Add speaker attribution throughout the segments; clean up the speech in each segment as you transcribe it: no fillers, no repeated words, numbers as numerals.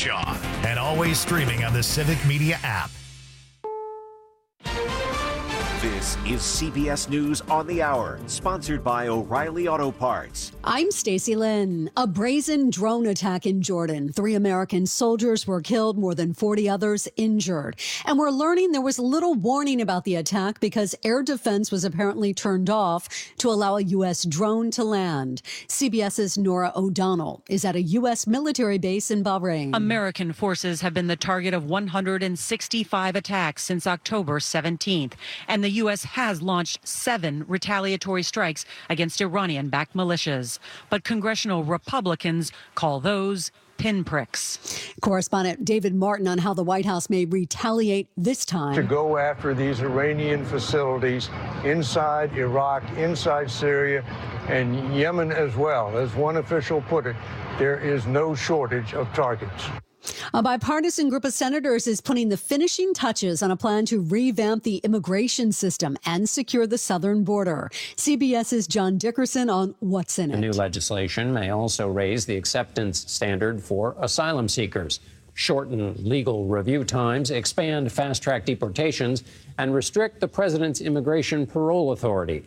Speaker 1: Shaw, and always streaming on the Civic Media app.
Speaker 2: This is CBS News on the Hour, sponsored by O'Reilly Auto Parts.
Speaker 3: I'm Stacey Lynn. A brazen drone attack in Jordan. 3 American soldiers were killed, more than 40 others injured. And we're learning there was little warning about the attack because air defense was apparently turned off to allow a U.S. drone to land. CBS's Nora O'Donnell is at a U.S. military base in Bahrain.
Speaker 4: American forces have been the target of 165 attacks since October 17th. And the U.S. has launched 7 retaliatory strikes against Iranian-backed militias. But congressional Republicans call those pinpricks.
Speaker 3: Correspondent David Martin on how the White House may retaliate this time.
Speaker 5: To go after these Iranian facilities inside Iraq, inside Syria, and Yemen as well. As one official put it, there is no shortage of targets.
Speaker 3: A bipartisan group of senators is putting the finishing touches on a plan to revamp the immigration system and secure the southern border. CBS's John Dickerson on what's in it.
Speaker 6: The new legislation may also raise the acceptance standard for asylum seekers, shorten legal review times, expand fast-track deportations, and restrict the president's immigration parole authority.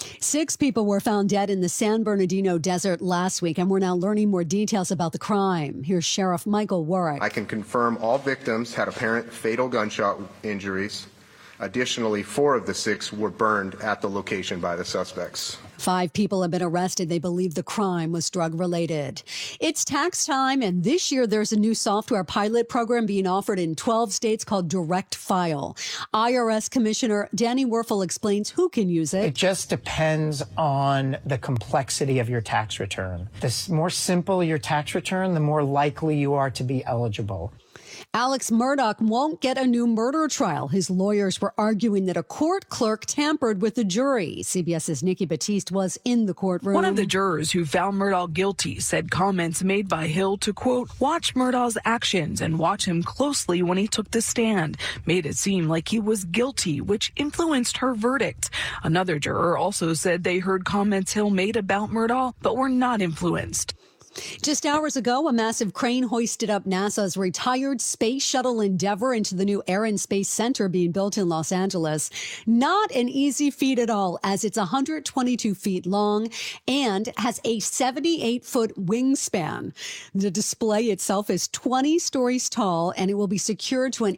Speaker 3: 6 people were found dead in the San Bernardino desert last week, and we're now learning more details about the crime. Here's Sheriff Michael Warwick.
Speaker 7: I can confirm all victims had apparent fatal gunshot injuries. Additionally, 4 of the 6 were burned at the location by the suspects.
Speaker 3: 5 people have been arrested. They believe the crime was drug-related. It's tax time, and this year there's a new software pilot program being offered in 12 states called Direct File. IRS Commissioner Danny Werfel explains who can use it.
Speaker 8: It just depends on the complexity of your tax return. The more simple your tax return, the more likely you are to be eligible.
Speaker 3: Alex Murdaugh won't get a new murder trial. His lawyers were arguing that a court clerk tampered with the jury. CBS's Nikki Batiste was in the courtroom.
Speaker 9: One of the jurors who found Murdaugh guilty said comments made by Hill to, quote, watch Murdaugh's actions and watch him closely when he took the stand, made it seem like he was guilty, which influenced her verdict. Another juror also said they heard comments Hill made about Murdaugh, but were not influenced.
Speaker 3: Just hours ago, a massive crane hoisted up NASA's retired space shuttle Endeavour into the new Air and Space Center being built in Los Angeles. Not an easy feat at all, as it's 122 feet long and has a 78-foot wingspan. The display itself is 20 stories tall, and it will be secured to an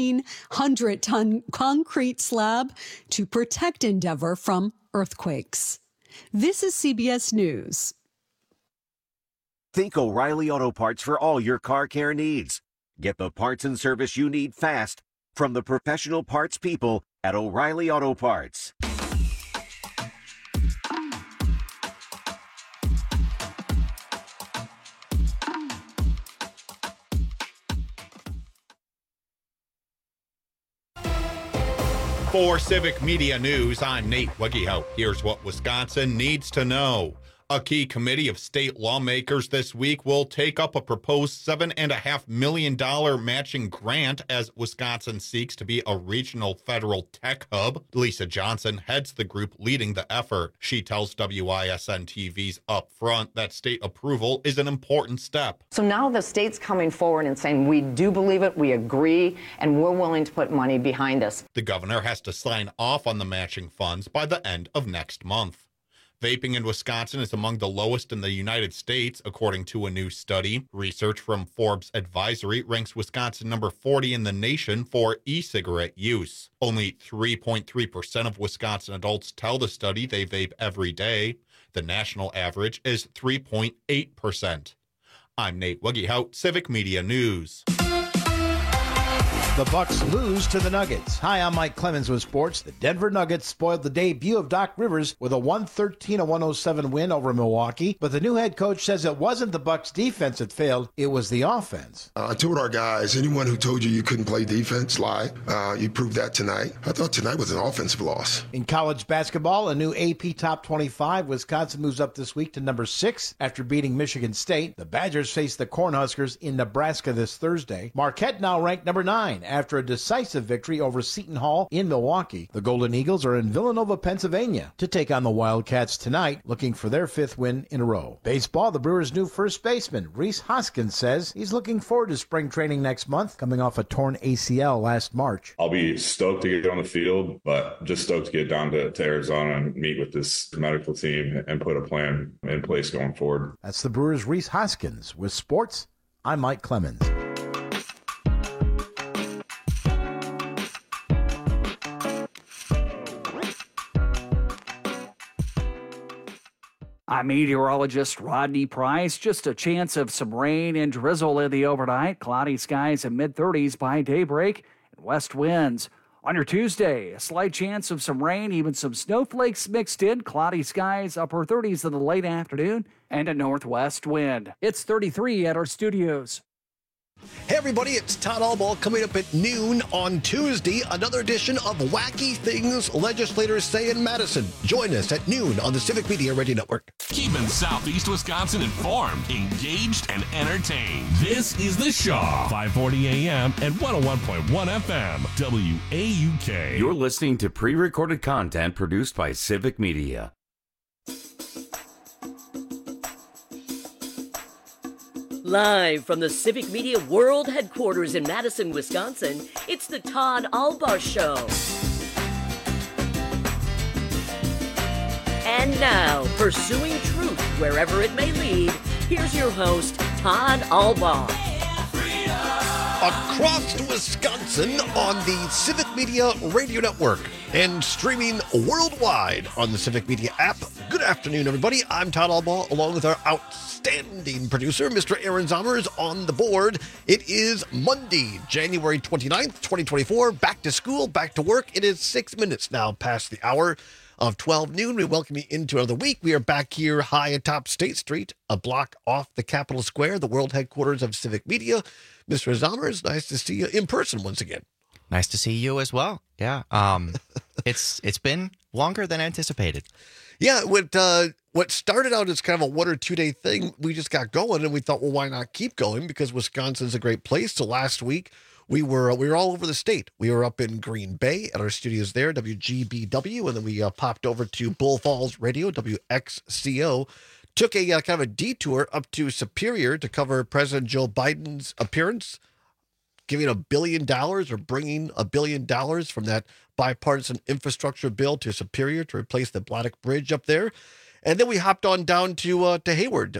Speaker 3: 1,800-ton concrete slab to protect Endeavour from earthquakes. This is CBS News.
Speaker 2: Think O'Reilly Auto Parts for all your car care needs. Get the parts and service you need fast from the professional parts people at O'Reilly Auto Parts.
Speaker 10: For Civic Media News, I'm Nate Wiggyhout. Here's what Wisconsin needs to know. A key committee of state lawmakers this week will take up a proposed $7.5 million matching grant as Wisconsin seeks to be a regional federal tech hub. Lisa Johnson heads the group leading the effort. She tells WISN-TV's Upfront that state approval is an important step.
Speaker 11: So now the state's coming forward and saying, we do believe it, we agree, and we're willing to put money behind us.
Speaker 10: The governor has to sign off on the matching funds by the end of next month. Vaping in Wisconsin is among the lowest in the United States, according to a new study. Research from Forbes Advisory ranks Wisconsin number 40 in the nation for e-cigarette use. Only 3.3% of Wisconsin adults tell the study they vape every day. The national average is 3.8%. I'm Nate Wiggyhout, Civic Media News.
Speaker 12: The Bucks lose to the Nuggets. Hi, I'm Mike Clemens with sports. The Denver Nuggets spoiled the debut of Doc Rivers with a 113-107 win over Milwaukee, but the new head coach says it wasn't the Bucks' defense that failed, it was the offense.
Speaker 13: I told our guys, anyone who told you couldn't play defense, lie. You proved that tonight. I thought tonight was an offensive loss.
Speaker 12: In college basketball, a new AP Top 25, Wisconsin moves up this week to number 6 after beating Michigan State. The Badgers face the Cornhuskers in Nebraska this Thursday. Marquette now ranked number 9 after a decisive victory over Seton Hall in Milwaukee. The Golden Eagles are in Villanova, Pennsylvania to take on the Wildcats tonight, looking for their 5th win in a row. Baseball, the Brewers' new first baseman, Rhys Hoskins, says he's looking forward to spring training next month, coming off a torn ACL last March.
Speaker 14: I'll be stoked to get on the field, but just stoked to get down to Arizona and meet with this medical team and put a plan in place going forward.
Speaker 12: That's the Brewers' Rhys Hoskins. With sports, I'm Mike Clemens.
Speaker 15: I'm meteorologist Rodney Price. Just a chance of some rain and drizzle in the overnight. Cloudy skies in mid-30s by daybreak and west winds. On your Tuesday, a slight chance of some rain, even some snowflakes mixed in. Cloudy skies, upper 30s in the late afternoon, and a northwest wind. It's 33 at our studios.
Speaker 16: Hey everybody, it's Todd Albaugh coming up at noon on Tuesday, another edition of Wacky Things Legislators Say in Madison. Join us at noon on the Civic Media Radio Network.
Speaker 17: Keeping Southeast Wisconsin informed, engaged, and entertained. This is The Shaw, 540 AM and 101.1 FM, WAUK.
Speaker 18: You're listening to pre-recorded content produced by Civic Media.
Speaker 19: Live from the Civic Media World Headquarters in Madison, Wisconsin, it's the Todd Albaugh Show. And now, pursuing truth wherever it may lead, here's your host, Todd Albaugh.
Speaker 16: Across Wisconsin on the Civic Media Radio Network and streaming worldwide on the Civic Media app. Good afternoon, everybody. I'm Todd Albaugh, along with our outstanding producer, Mr. Aaron Zommers, on the board. It is Monday, January 29th, 2024. Back to school, back to work. It is 6 minutes now past the hour of 12 noon. We welcome you into another week. We are back here high atop State Street, a block off the Capitol Square, the world headquarters of Civic Media. Mr. Zommers, nice to see you in person once again.
Speaker 20: Nice to see you as well. Yeah. It's been longer than anticipated.
Speaker 16: Yeah, what started out as kind of a 1 or 2 day thing, we just got going and we thought, well, why not keep going? Because Wisconsin's a great place. So last week we were all over the state. We were up in Green Bay at our studios there, WGBW, and then we popped over to Bull Falls Radio, WXCO. Took a kind of a detour up to Superior to cover President Joe Biden's appearance, giving $1 billion or bringing $1 billion from that bipartisan infrastructure bill to Superior to replace the Bladdock Bridge up there. And then we hopped on down to Hayward,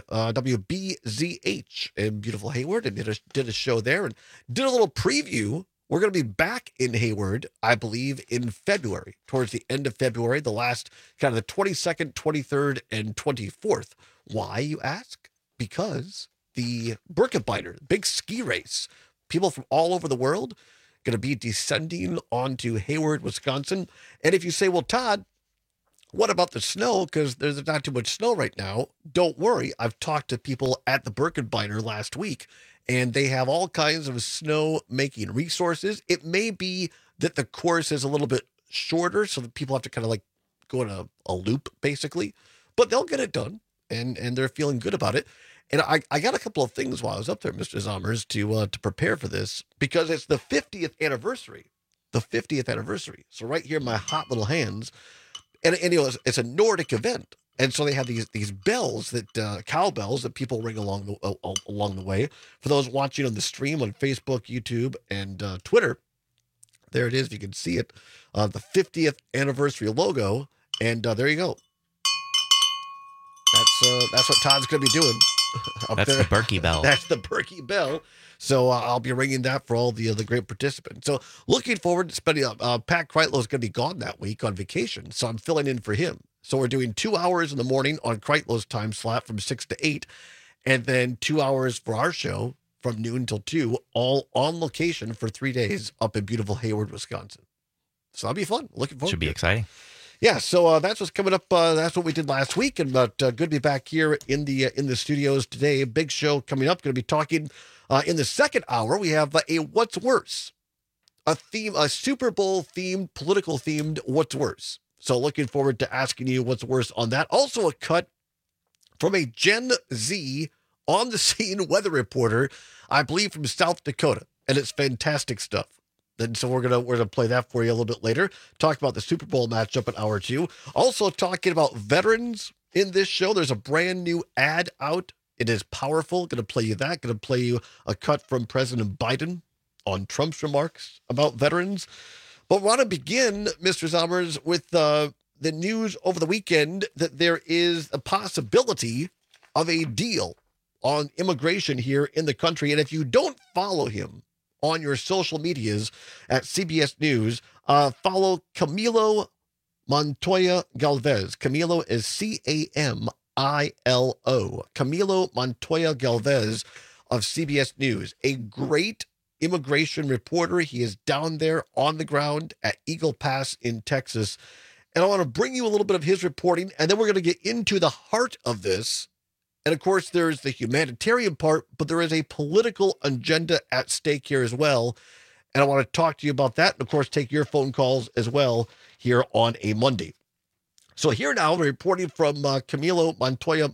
Speaker 16: WBZH in beautiful Hayward, and did a show there and did a little preview. We're going to be back in Hayward, I believe, in February, towards the end of February, the last kind of the 22nd, 23rd, and 24th. Why, you ask? Because the Birkebeiner, big ski race, people from all over the world going to be descending onto Hayward, Wisconsin. And if you say, well, Todd, what about the snow? Because there's not too much snow right now. Don't worry. I've talked to people at the Birkebeiner last week, and they have all kinds of snow-making resources. It may be that the course is a little bit shorter, so that people have to kind of like go in a loop, basically. But they'll get it done, and they're feeling good about it. And I got a couple of things while I was up there, Mr. Zommers, to prepare for this, because it's the 50th anniversary. The 50th anniversary. So right here in my hot little hands, and you know, it's a Nordic event. And so they have these bells that cowbells that people ring along the way. For those watching on the stream on Facebook, YouTube, and Twitter, there it is. If you can see it, the 50th anniversary logo, and there you go. That's what Todd's going to be doing.
Speaker 20: That's the Berkey bell.
Speaker 16: That's the Berkey bell. So I'll be ringing that for all the great participants. So looking forward to spending. Pat Kreitlow is going to be gone that week on vacation, so I'm filling in for him. So we're doing 2 hours in the morning on Kreitlow's time slot from 6 to 8, and then 2 hours for our show from noon till 2, all on location for 3 days up in beautiful Hayward, Wisconsin. So that'll be fun. Looking forward.
Speaker 20: Should be exciting.
Speaker 16: Yeah, so that's what's coming up. That's what we did last week, and good to be back here in the studios today. Big show coming up. Going to be talking in the second hour. We have a What's Worse, a Super Bowl themed, political themed What's Worse. So looking forward to asking you what's worse on that. Also a cut from a Gen Z on the scene weather reporter, I believe from South Dakota, and it's fantastic stuff. And so we're gonna play that for you a little bit later. Talk about the Super Bowl matchup in hour 2. Also talking about veterans in this show. There's a brand new ad out. It is powerful. Going to play you that. Going to play you a cut from President Biden on Trump's remarks about veterans. But we want to begin, Mr. Zommers, with the news over the weekend that there is a possibility of a deal on immigration here in the country. And if you don't follow him on your social medias at CBS News, follow Camilo Montoya Galvez. Camilo is Camilo. Camilo Montoya Galvez of CBS News, a great immigration reporter. He is down there on the ground at Eagle Pass in Texas. And I want to bring you a little bit of his reporting, and then we're going to get into the heart of this. And of course, there's the humanitarian part, but there is a political agenda at stake here as well. And I want to talk to you about that. And of course, take your phone calls as well here on a Monday. So here now, we're reporting from Camilo Montoya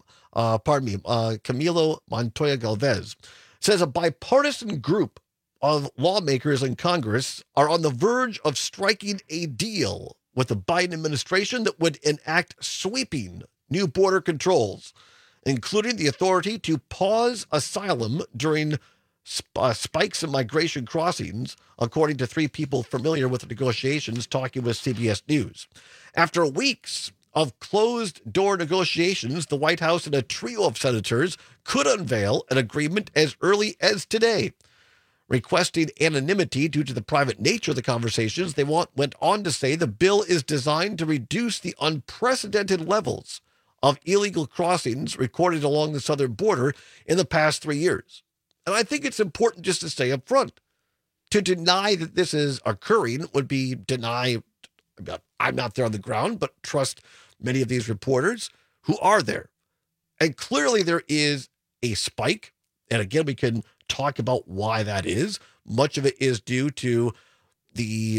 Speaker 16: Galvez. Says a bipartisan group of lawmakers in Congress are on the verge of striking a deal with the Biden administration that would enact sweeping new border controls, including the authority to pause asylum during spikes in migration crossings, according to 3 people familiar with the negotiations talking with CBS News. After weeks of closed-door negotiations, the White House and a trio of senators could unveil an agreement as early as today. Requesting anonymity due to the private nature of the conversations, they went on to say the bill is designed to reduce the unprecedented levels of illegal crossings recorded along the southern border in the past 3 years. And I think it's important just to say up front, to deny that this is occurring would be deny, I'm not there on the ground, but trust many of these reporters who are there. And clearly there is a spike. And again, we can talk about why that is. Much of it is due to the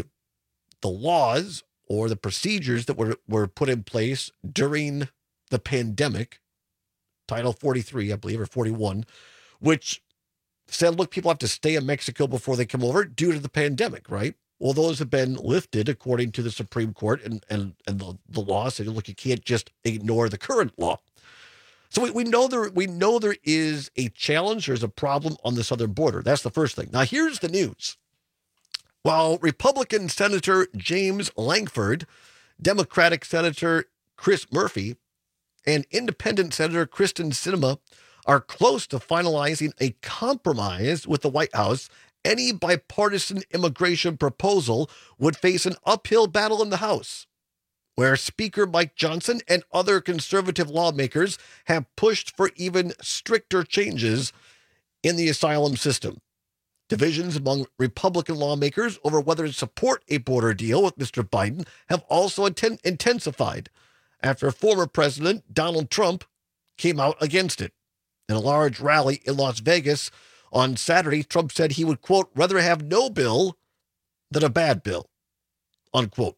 Speaker 16: laws or the procedures that were put in place during the pandemic, Title 43, I believe, or 41, which said, look, people have to stay in Mexico before they come over due to the pandemic, right? Well, those have been lifted according to the Supreme Court, and the law said, look, you can't just ignore the current law. So we know there is a challenge. There's a problem on the southern border. That's the first thing. Now, here's the news. While Republican Senator James Lankford, Democratic Senator Chris Murphy, and Independent Senator Kristen Sinema are close to finalizing a compromise with the White House, any bipartisan immigration proposal would face an uphill battle in the House, where Speaker Mike Johnson and other conservative lawmakers have pushed for even stricter changes in the asylum system. Divisions among Republican lawmakers over whether to support a border deal with Mr. Biden have also intensified after former President Donald Trump came out against it. In a large rally in Las Vegas on Saturday, Trump said he would, quote, rather have no bill than a bad bill, unquote.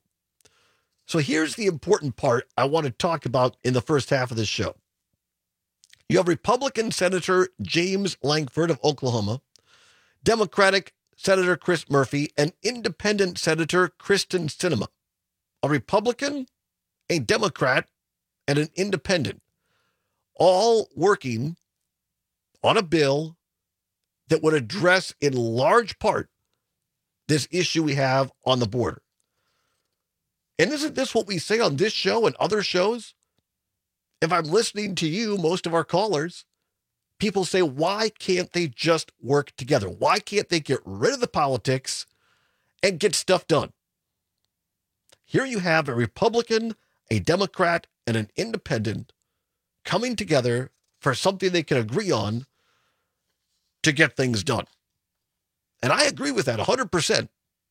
Speaker 16: So here's the important part I want to talk about in the first half of this show. You have Republican Senator James Lankford of Oklahoma, Democratic Senator Chris Murphy, and Independent Senator Kristen Sinema. A Republican, a Democrat, and an Independent, all working on a bill that would address in large part this issue we have on the border. And isn't this what we say on this show and other shows? If I'm listening to you, most of our callers, people say, why can't they just work together? Why can't they get rid of the politics and get stuff done? Here you have a Republican, a Democrat, and an Independent coming together for something they can agree on to get things done. And I agree with that 100%.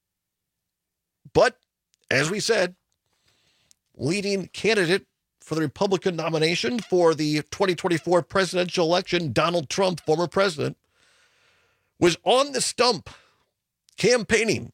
Speaker 16: But as we said, leading candidate for the Republican nomination for the 2024 presidential election, Donald Trump, former president, was on the stump campaigning.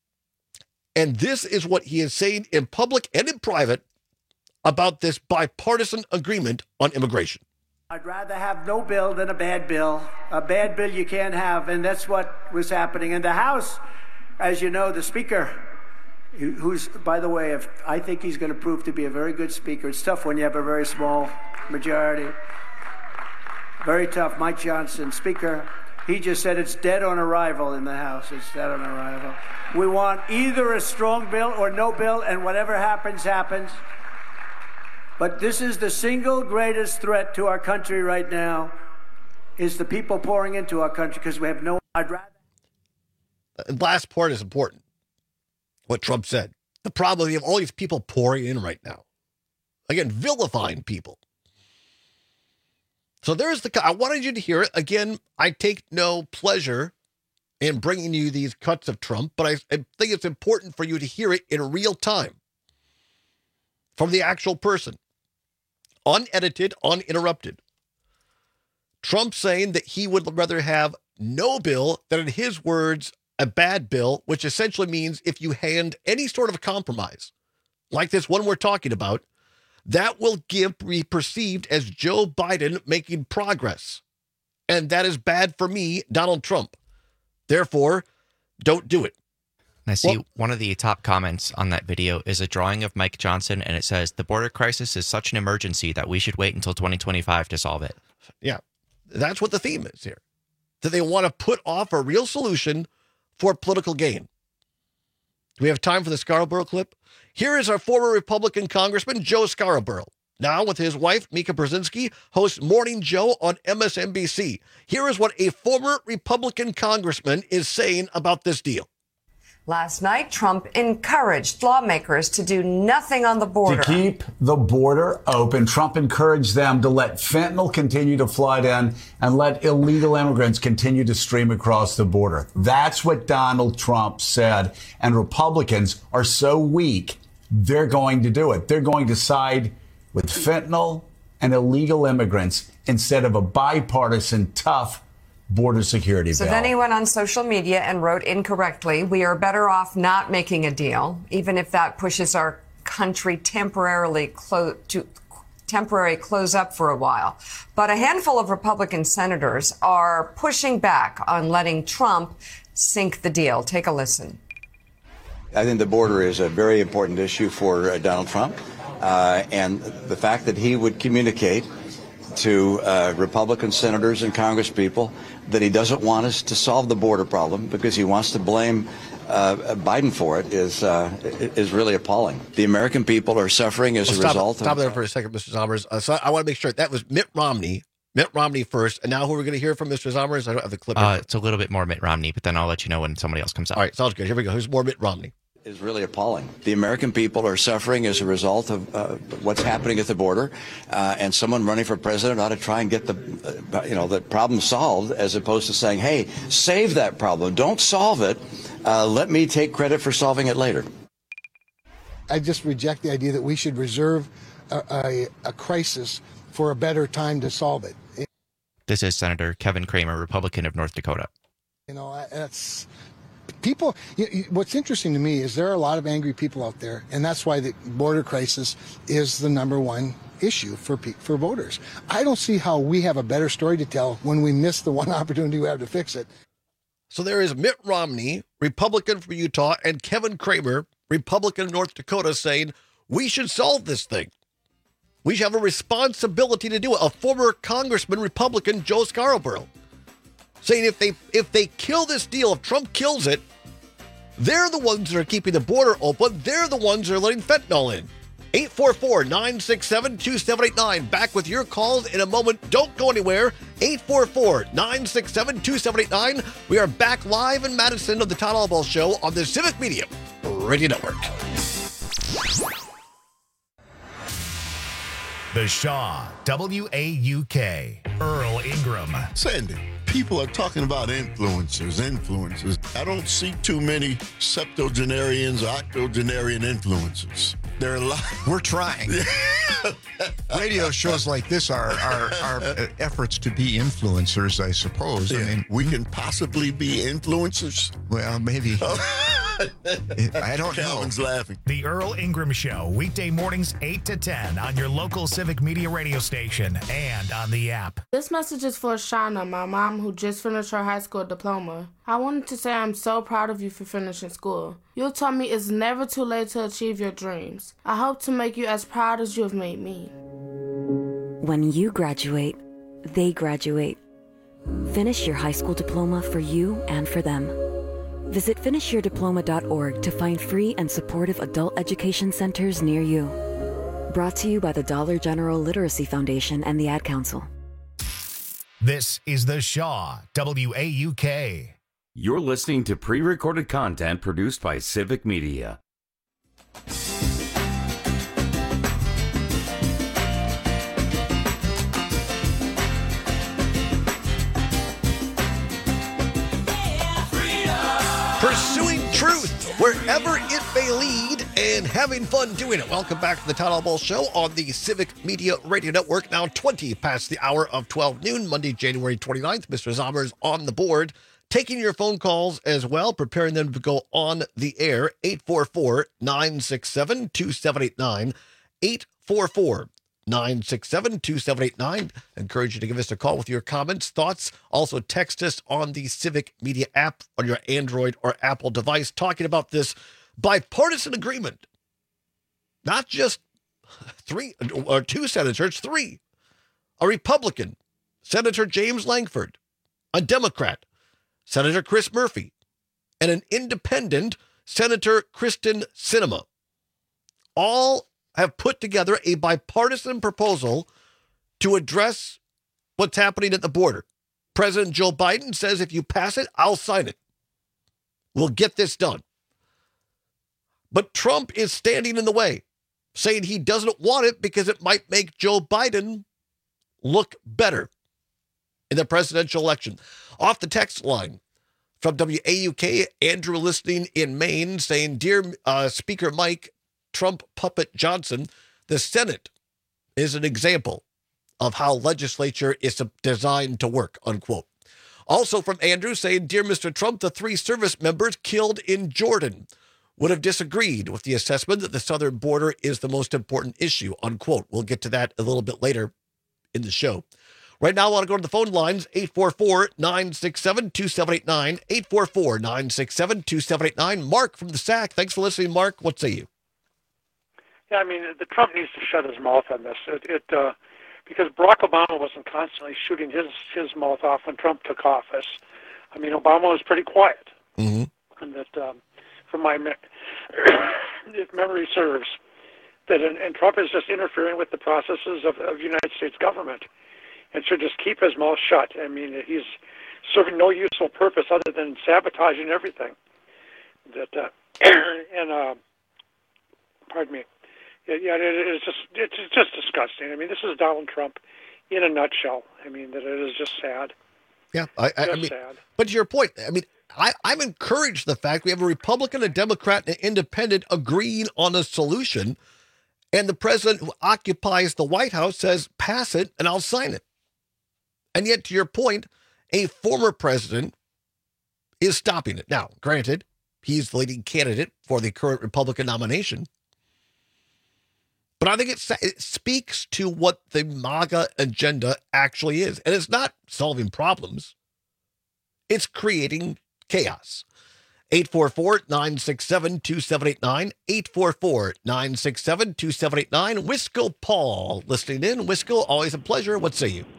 Speaker 16: And this is what he is saying in public and in private about this bipartisan agreement on immigration.
Speaker 21: I'd rather have no bill than a bad bill. A bad bill you can't have, and that's what was happening in the House. As you know, the speaker, who's, by the way, I think he's going to prove to be a very good speaker. It's tough when you have a very small majority. Very tough. Mike Johnson, speaker. He just said it's dead on arrival in the House. It's dead on arrival. We want either a strong bill or no bill, and whatever happens, happens. But this is the single greatest threat to our country right now, is the people pouring into our country, because we have no... I'd rather...
Speaker 16: The last part is important. What Trump said. The problem is you have all these people pouring in right now. Again, vilifying people. So there's I wanted you to hear it. Again, I take no pleasure in bringing you these cuts of Trump, but I think it's important for you to hear it in real time from the actual person. Unedited, uninterrupted. Trump saying that he would rather have no bill than, in his words, a bad bill, which essentially means if you hand any sort of compromise, like this one we're talking about, that will be perceived as Joe Biden making progress. And that is bad for me, Donald Trump. Therefore, don't do it.
Speaker 20: I see one of the top comments on that video is a drawing of Mike Johnson, and it says, the border crisis is such an emergency that we should wait until 2025 to solve it.
Speaker 16: Yeah, that's what the theme is here. That they want to put off a real solution for political gain. Do we have time for the Scarborough clip? Here is our former Republican Congressman, Joe Scarborough. Now with his wife, Mika Brzezinski, hosts Morning Joe on MSNBC. Here is what a former Republican congressman is saying about this deal.
Speaker 1: Last night, Trump encouraged lawmakers to do nothing on the border.
Speaker 22: To keep the border open, Trump encouraged them to let fentanyl continue to flood in and let illegal immigrants continue to stream across the border. That's what Donald Trump said. And Republicans are so weak, they're going to do it. They're going to side with fentanyl and illegal immigrants instead of a bipartisan, tough border security bill.
Speaker 1: So then he went on social media and wrote incorrectly, we are better off not making a deal, even if that pushes our country temporary close up for a while. But a handful of Republican senators are pushing back on letting Trump sink the deal. Take a listen.
Speaker 23: I think the border is a very important issue for Donald Trump. And the fact that he would communicate to Republican senators and congresspeople that he doesn't want us to solve the border problem because he wants to blame Biden for it is really appalling. The American people are suffering as a result of...
Speaker 16: Stop there for a second, Mr. Zommers. So I want to make sure that was Mitt Romney. Mitt Romney first. And now who we're going to hear from, Mr. Zommers? I don't have the clip.
Speaker 20: It's a little bit more Mitt Romney, but then I'll let you know when somebody else comes up.
Speaker 16: All right, sounds good. Here we go. Here's more Mitt Romney.
Speaker 23: Is really appalling. The American people are suffering as a result of what's happening at the border, and someone running for president ought to try and get the problem solved, as opposed to saying, "Hey, save that problem. Don't solve it. Let me take credit for solving it later."
Speaker 24: I just reject the idea that we should reserve a crisis for a better time to solve it.
Speaker 20: This is Senator Kevin Cramer, Republican of North Dakota.
Speaker 24: That's. People, what's interesting to me is there are a lot of angry people out there, and that's why the border crisis is the number one issue for voters. I don't see how we have a better story to tell when we miss the one opportunity we have to fix it.
Speaker 16: So there is Mitt Romney, Republican from Utah, and Kevin Cramer, Republican of North Dakota, saying we should solve this thing. We should have a responsibility to do it. A former Congressman, Republican, Joe Scarborough, saying if they kill this deal, if Trump kills it, they're the ones that are keeping the border open. They're the ones that are letting fentanyl in. 844-967-2789. Back with your calls in a moment. Don't go anywhere. 844-967-2789. We are back live in Madison of the Todd Albaugh Show on the Civic Media Radio Network.
Speaker 25: The Shaw, WAUK, Earl Ingram.
Speaker 26: Sandy, people are talking about influencers. I don't see too many septuagenarians or octogenarian influencers. There are a lot.
Speaker 27: We're trying. Radio shows like this are efforts to be influencers, I suppose.
Speaker 26: Yeah.
Speaker 27: I mean,
Speaker 26: we can possibly be influencers.
Speaker 27: Well, maybe. I don't know.
Speaker 26: Calvin's laughing.
Speaker 25: The Earl Ingram Show, weekday mornings 8 to 10 on your local Civic Media radio station and on the app.
Speaker 3: This message is for Shauna, my mom, who just finished her high school diploma. I wanted to say I'm so proud of you for finishing school. You taught me it's never too late to achieve your dreams. I hope to make you as proud as you have made me.
Speaker 4: When you graduate, they graduate. Finish your high school diploma for you and for them. Visit finishyourdiploma.org to find free and supportive adult education centers near you. Brought to you by the Dollar General Literacy Foundation and the Ad Council.
Speaker 25: This is The Shaw, WAUK.
Speaker 18: You're listening to pre-recorded content produced by Civic Media.
Speaker 16: Pursuing truth wherever it may lead and having fun doing it. Welcome back to the Town Hall Ball Show on the Civic Media Radio Network. Now 20 past the hour of 12 noon, Monday, January 29th. Mr. Zommers on the board, taking your phone calls as well, preparing them to go on the air. 844-967-2789. 844-967-2789. Encourage you to give us a call with your comments, thoughts. Also text us on the Civic Media app on your Android or Apple device, talking about this bipartisan agreement. Not just two senators, three. A Republican, Senator James Lankford, a Democrat, Senator Chris Murphy, and an independent, Senator Kristen Sinema. All have put together a bipartisan proposal to address what's happening at the border. President Joe Biden says, if you pass it, I'll sign it. We'll get this done. But Trump is standing in the way, saying he doesn't want it because it might make Joe Biden look better in the presidential election. Off the text line from WAUK, Andrew listening in Maine saying, Dear Speaker Mike, Trump puppet Johnson, the Senate is an example of how legislature is designed to work, unquote. Also from Andrew saying, Dear Mr. Trump, the 3 service members killed in Jordan would have disagreed with the assessment that the southern border is the most important issue, unquote. We'll get to that a little bit later in the show. Right now, I want to go to the phone lines, 844-967-2789, 844-967-2789. Mark from the SAC. Thanks for listening, Mark. What say you?
Speaker 5: Yeah, I mean, the Trump needs to shut his mouth on this. Because Barack Obama wasn't constantly shooting his mouth off when Trump took office. I mean, Obama was pretty quiet.
Speaker 16: Mm-hmm.
Speaker 5: And that, from my, if memory serves, that and Trump is just interfering with the processes of the United States government, and should just keep his mouth shut. I mean, he's serving no useful purpose other than sabotaging everything. That pardon me. Yeah, it's just disgusting. I mean, this is Donald Trump in a nutshell. I mean, that it is just sad.
Speaker 16: Yeah, I mean,
Speaker 5: sad.
Speaker 16: But to your point, I mean, I'm encouraged the fact we have a Republican, a Democrat, and an independent agreeing on a solution, and the president who occupies the White House says, pass it and I'll sign it. And yet, to your point, a former president is stopping it. Now, granted, he's the leading candidate for the current Republican nomination. But I think it speaks to what the MAGA agenda actually is. And it's not solving problems. It's creating chaos. 844-967-2789, 844-967-2789. Wisco Paul listening in. Wisco, always a pleasure. What say you?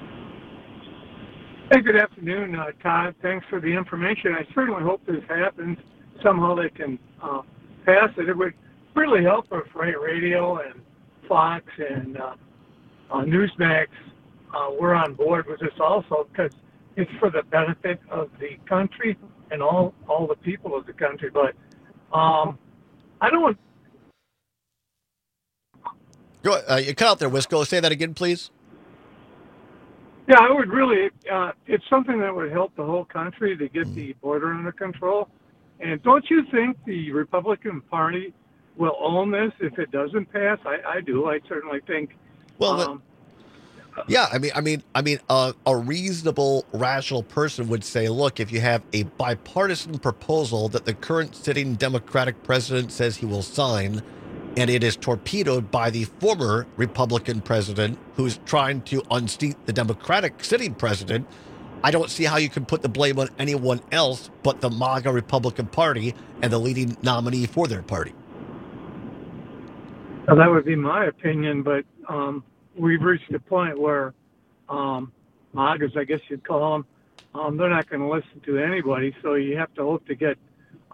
Speaker 6: Hey, good afternoon, Todd. Thanks for the information. I certainly hope this happens. Somehow they can pass it. It would really help if Radio and Fox and Newsmax were on board with this also, because it's for the benefit of the country and all the people of the country. But I don't.
Speaker 16: Go. You cut out there, Wisco. Say that again, please.
Speaker 6: Yeah, I would really. It's something that would help the whole country to get the border under control. And don't you think the Republican Party will own this if it doesn't pass? I do. I certainly think.
Speaker 16: Well, Yeah, a reasonable, rational person would say, look, if you have a bipartisan proposal that the current sitting Democratic president says he will sign, and it is torpedoed by the former Republican president who's trying to unseat the Democratic sitting president, I don't see how you can put the blame on anyone else but the MAGA Republican Party and the leading nominee for their party.
Speaker 6: Well, that would be my opinion, but we've reached a point where MAGAs, I guess you'd call them, they're not going to listen to anybody, so you have to hope to get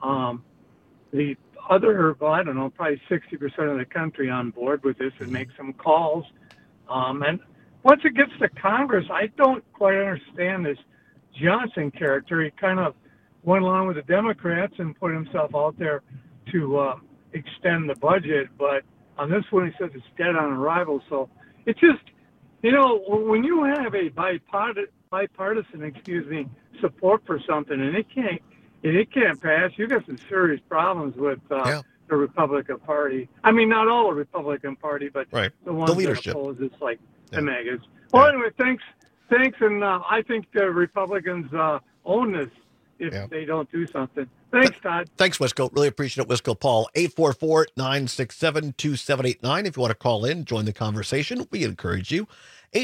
Speaker 6: the other, well, I don't know, probably 60% of the country on board with this and make some calls. And once it gets to Congress, I don't quite understand this Johnson character. He kind of went along with the Democrats and put himself out there to extend the budget, but on this one he says it's dead on arrival. So it's just, when you have a bipartisan, support for something and it can't pass, you got some serious problems with the Republican Party. I mean, not all the Republican Party, but the ones that oppose it's like the MAGAs. Well, anyway, thanks, and I think the Republicans own this if they don't do something. Thanks, Todd.
Speaker 16: Thanks, Wisco. Really appreciate it, Wisco. Paul, 844-967-2789. If you want to call in, join the conversation, we encourage you.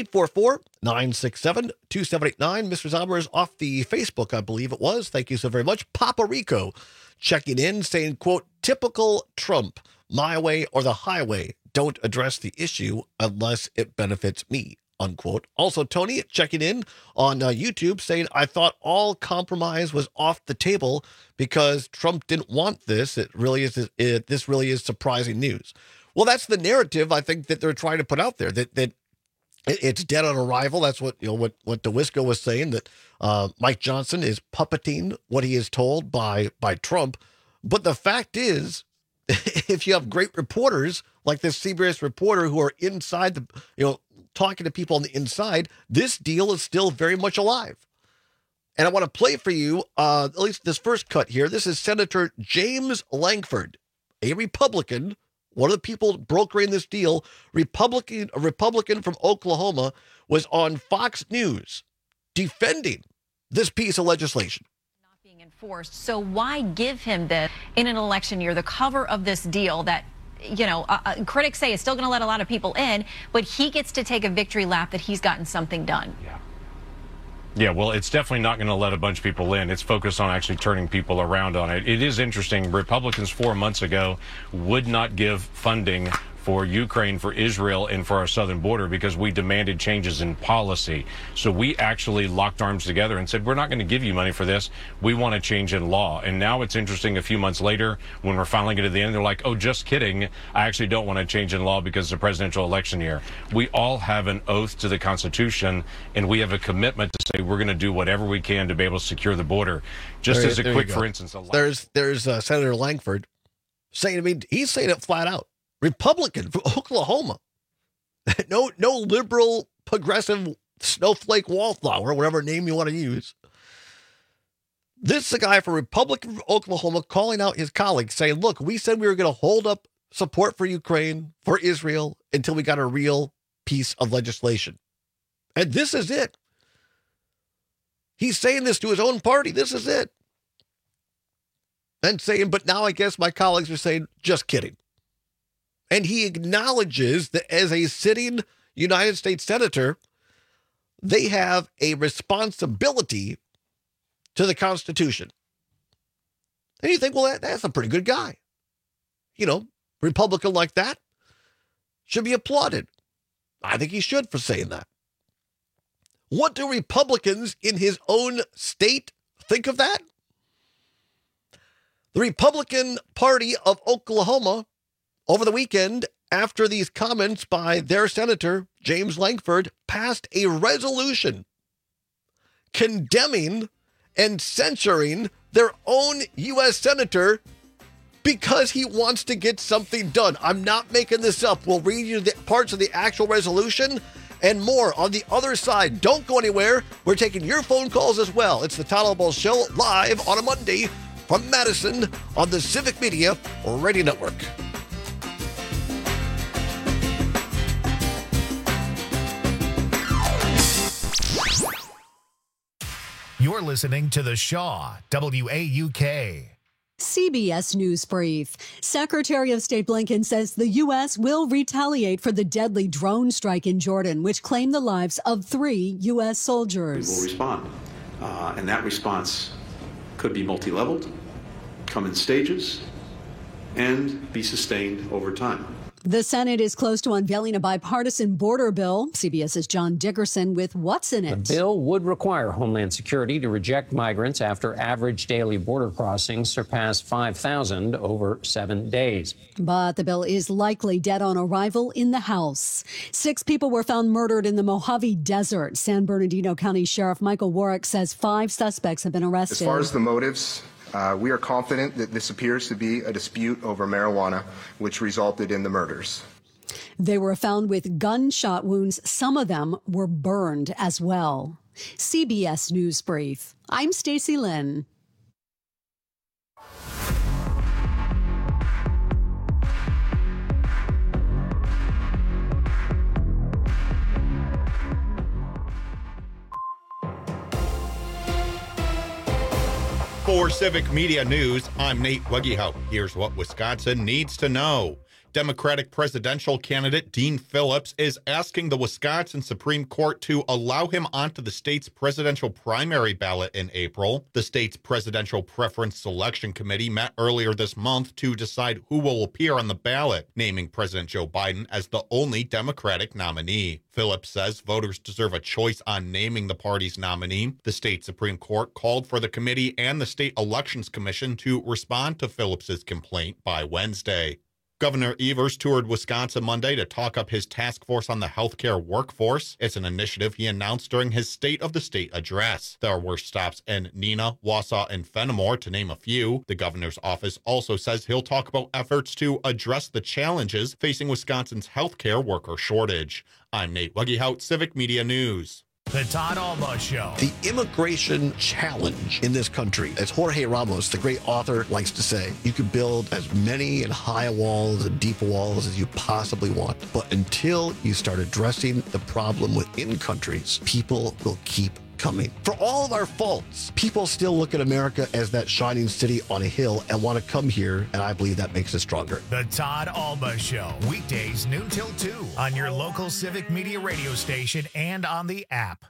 Speaker 16: 844-967-2789. Mr. Zommer is off the Facebook, I believe it was. Thank you so very much. Papa Rico checking in, saying, quote, typical Trump, my way or the highway. Don't address the issue unless it benefits me, unquote. Also, Tony checking in on YouTube saying, I thought all compromise was off the table because Trump didn't want this. This really is surprising news. Well, that's the narrative I think that they're trying to put out there, that it's dead on arrival. That's what DeWisco was saying, that Mike Johnson is puppeting what he is told by Trump. But the fact is, if you have great reporters like this CBS reporter who are inside talking to people on the inside, this deal is still very much alive. And I want to play for you at least this first cut here. This is Senator James Lankford, a Republican, one of the people brokering this deal, a Republican from Oklahoma, was on Fox News defending this piece of legislation.
Speaker 2: Enforced. So why give him this in an election year, the cover of this deal that, critics say is still going to let a lot of people in, but he gets to take a victory lap that he's gotten something done.
Speaker 7: Yeah, well, it's definitely not going to let a bunch of people in. It's focused on actually turning people around on it. It is interesting. Republicans 4 months ago would not give funding for Ukraine, for Israel, and for our southern border because we demanded changes in policy. So we actually locked arms together and said, we're not going to give you money for this. We want a change in law. And now it's interesting, a few months later, when we're finally getting to the end, they're like, oh, just kidding. I actually don't want a change in law because it's a presidential election year. We all have an oath to the Constitution, and we have a commitment to say we're going to do whatever we can to be able to secure the border. Just as a quick, for instance,
Speaker 16: there's Senator Lankford saying, he's saying it flat out. Republican from Oklahoma. No liberal, progressive snowflake wallflower, whatever name you want to use. This is a guy from Republican from Oklahoma calling out his colleagues saying, look, we said we were going to hold up support for Ukraine, for Israel, until we got a real piece of legislation. And this is it. He's saying this to his own party. This is it. And saying, but now I guess my colleagues are saying, just kidding. And he acknowledges that as a sitting United States senator, they have a responsibility to the Constitution. And you think, well, that's a pretty good guy. Republican like that should be applauded. I think he should for saying that. What do Republicans in his own state think of that? The Republican Party of Oklahoma, over the weekend, after these comments by their senator, James Lankford, passed a resolution condemning and censuring their own U.S. senator because he wants to get something done. I'm not making this up. We'll read you the parts of the actual resolution and more on the other side. Don't go anywhere. We're taking your phone calls as well. It's the Todd Albaugh Show live on a Monday from Madison on the Civic Media Radio Network.
Speaker 25: You're listening to The Shaw, WAUK.
Speaker 8: CBS News Brief. Secretary of State Blinken says the U.S. will retaliate for the deadly drone strike in Jordan, which claimed the lives of 3 U.S. soldiers.
Speaker 9: We will respond. And that response could be multi-leveled, come in stages, and be sustained over time.
Speaker 8: The Senate is close to unveiling a bipartisan border bill. CBS's John Dickerson with what's in it.
Speaker 10: The bill would require Homeland Security to reject migrants after average daily border crossings surpassed 5,000 over 7 days.
Speaker 8: But the bill is likely dead on arrival in the House. 6 people were found murdered in the Mojave Desert. San Bernardino County Sheriff Michael Warwick says 5 suspects have been arrested.
Speaker 11: As far as the motives, we are confident that this appears to be a dispute over marijuana, which resulted in the murders.
Speaker 8: They were found with gunshot wounds. Some of them were burned as well. CBS News Brief. I'm Stacey Lynn.
Speaker 12: For Civic Media News, I'm Nate Weggehout. Here's what Wisconsin needs to know. Democratic presidential candidate Dean Phillips is asking the Wisconsin Supreme Court to allow him onto the state's presidential primary ballot in April. The state's Presidential Preference Selection Committee met earlier this month to decide who will appear on the ballot, naming President Joe Biden as the only Democratic nominee. Phillips says voters deserve a choice on naming the party's nominee. The state Supreme Court called for the committee and the State Elections Commission to respond to Phillips's complaint by Wednesday. Governor Evers toured Wisconsin Monday to talk up his task force on the healthcare workforce. It's an initiative he announced during his State of the State address. There were stops in Neenah, Wausau, and Fenimore, to name a few. The governor's office also says he'll talk about efforts to address the challenges facing Wisconsin's healthcare worker shortage. I'm Nate Weggehout, Civic Media News.
Speaker 25: The Todd Alba Show.
Speaker 16: The immigration challenge in this country, as Jorge Ramos, the great author, likes to say, you can build as many and high walls and deep walls as you possibly want. But until you start addressing the problem within countries, people will keep coming. For all of our faults, people still look at America as that shining city on a hill and want to come here, and I believe that makes us stronger.
Speaker 25: The Todd Alba Show, weekdays noon till 2 on your local Civic Media radio station and on the app.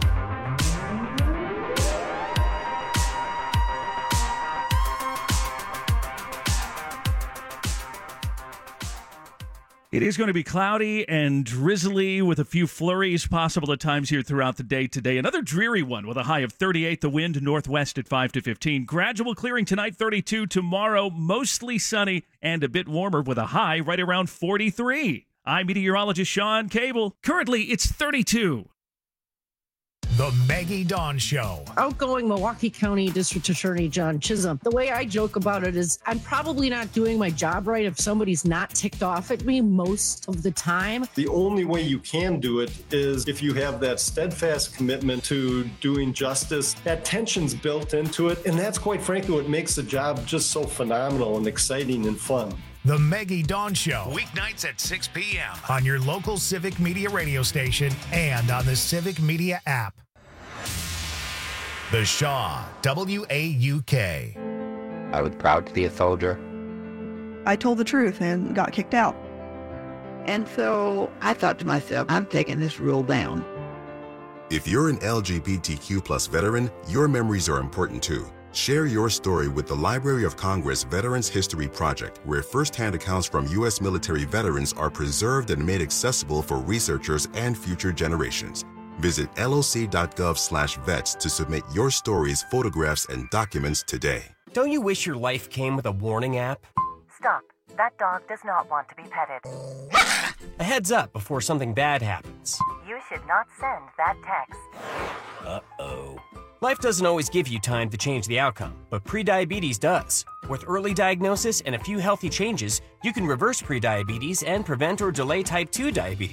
Speaker 13: It is going to be cloudy and drizzly with a few flurries possible at times here throughout the day today. Another dreary one with a high of 38. The wind northwest at 5 to 15. Gradual clearing tonight, 32. Tomorrow, mostly sunny and a bit warmer with a high right around 43. I'm meteorologist Sean Cable. Currently, it's 32.
Speaker 25: The Maggie Dawn Show.
Speaker 14: Outgoing Milwaukee County District Attorney John Chisholm. The way I joke about it is I'm probably not doing my job right if somebody's not ticked off at me most of the time.
Speaker 28: The only way you can do it is if you have that steadfast commitment to doing justice. That tension's built into it, and that's quite frankly what makes the job just so phenomenal and exciting and fun.
Speaker 25: The Maggie Dawn Show, weeknights at 6 p.m. on your local Civic Media radio station and on the Civic Media app. The Shaw, WAUK.
Speaker 29: I was proud to be a soldier.
Speaker 30: I told the truth and got kicked out.
Speaker 31: And so I thought to myself, I'm taking this rule down.
Speaker 32: If you're an LGBTQ plus veteran, your memories are important too. Share your story with the Library of Congress Veterans History Project, where firsthand accounts from U.S. military veterans are preserved and made accessible for researchers and future generations. Visit loc.gov/vets to submit your stories, photographs, and documents today.
Speaker 33: Don't you wish your life came with a warning app?
Speaker 34: Stop. That dog does not want to be petted.
Speaker 33: A heads up before something bad happens.
Speaker 34: You should not send that text.
Speaker 33: Uh-oh. Life doesn't always give you time to change the outcome, but prediabetes does. With early diagnosis and a few healthy changes, you can reverse prediabetes and prevent or delay type 2 diabetes.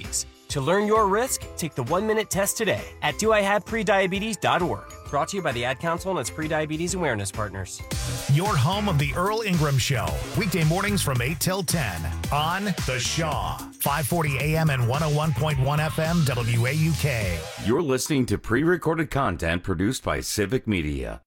Speaker 33: To learn your risk, take the 1-minute test today at doihaveprediabetes.org. Brought to you by the Ad Council and its Prediabetes Awareness Partners.
Speaker 25: Your home of the Earl Ingram Show. Weekday mornings from 8 till 10 on The Shaw. 540 AM and 101.1 FM WAUK.
Speaker 1: You're listening to pre-recorded content produced by Civic Media.